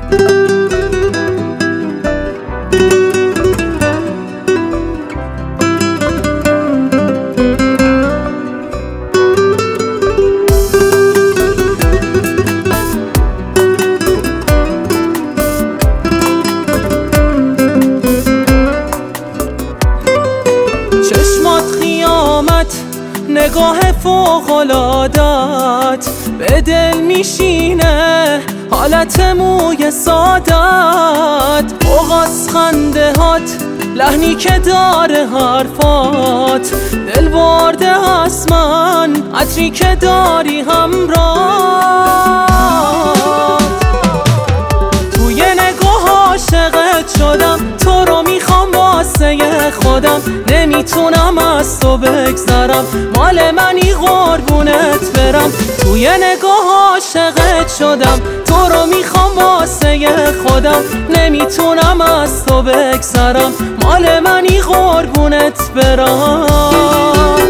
نگاه فوق‌العادت به دل میشینه، حالت موی سادت، اوقاس خنده هات، لحنی که داره حرفات، دل برده هست من، عطری که داری همراه. توی نگاه عاشقت شدم، تو رو میخوام واسه خودم، نمیتونم از تو بگذرم، مال منی قربونت برم. توی نگاه عاشقت شدم، تو رو میخوام واسه خودم، نمیتونم از تو بگذرم، مال منی قربونت برم.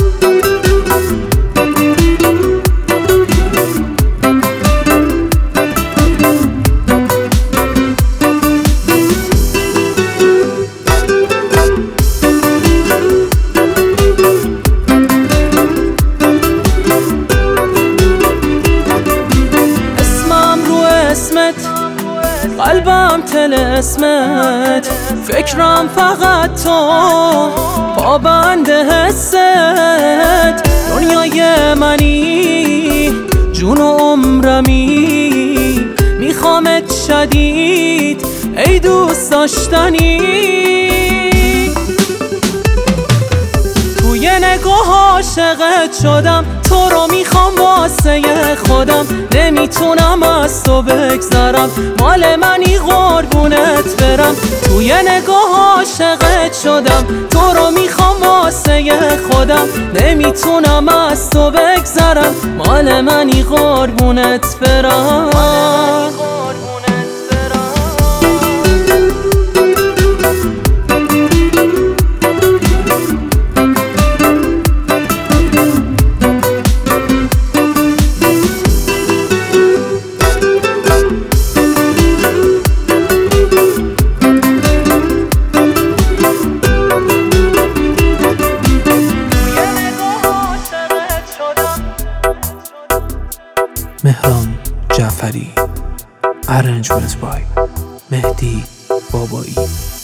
قلبم طلسمت، فکرم فقط تو، پابند حست، دنیای منی، جون و عمرمی، میخوامت شدید ای دوست داشتنی. توی نگاه عاشقت شدم، تو رو میخوام واسه خودم، نمیتونم از تو بگذرم، مال منی قربونت برم. توی نگاه عاشقت شدم، تو رو میخوام واسه خودم، نمیتونم از تو بگذرم، مال منی قربونت برم. مهران جعفری. Arrangement by مهدی بابایی.